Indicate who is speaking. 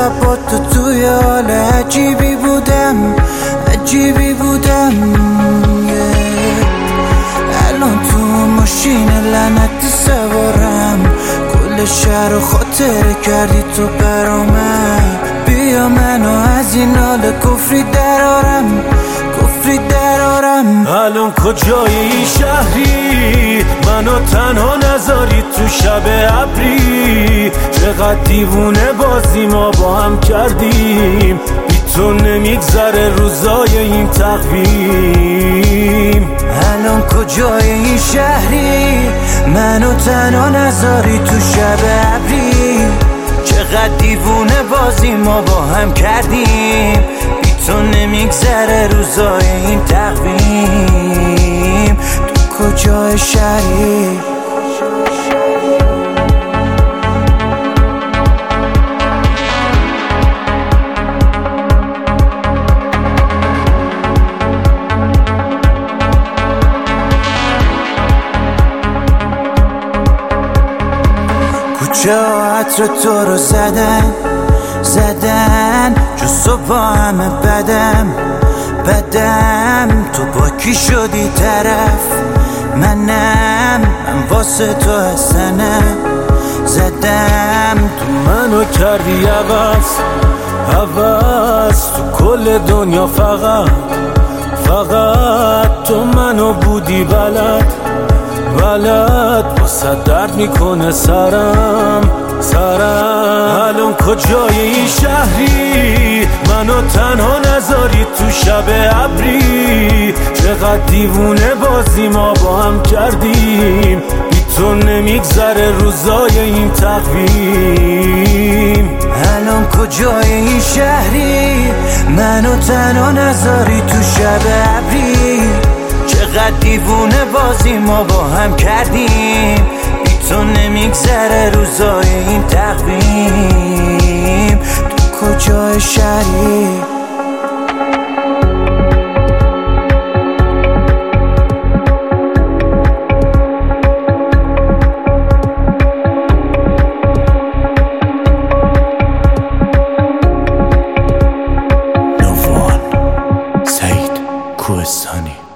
Speaker 1: شب با تو توی حال عجیبی بودم الان تو ماشین لعنتی سوارم، کل شهر رو خاطره کردی تو برامم. بیا منو از این حال کفری درارم
Speaker 2: الان کجای این شهری؟ منو تنها نذاری تو شب ابری. چقدر دیوونه بازی ما با هم کردیم، بی تو نمیگذره روزای این تقویم.
Speaker 1: الان کجای این شهری؟ منو تنها نذاری تو شب ابری. چقدر دیوونه بازی ما با هم کردیم، بی تو نمیگذره روزای این تقویم. تو کجای شهری؟ کوچه ها عطر تو رو زدن جز صبح همه بدم تو با کی شدی طرف؟ من واسه تو حسنم زدم.
Speaker 2: تو منو کردی عوض تو کل دنیا، فقط تو منو بودی بلد واسه درد میکنه سرم. الان کجای این شهری؟ منو تنها نذاری تو شب ابری. چقدر دیوونه بازی ما با هم کردیم، بی تو نمیگذره روزای این تقویم.
Speaker 1: الان کجای این شهری؟ منو تنها نذاری تو شب ابری. چقدر دیوونه بازی ما با هم کردیم، بی تو نمیگذره روزای این تقویم. تو کجای شهری؟
Speaker 2: سعید کوهستانی.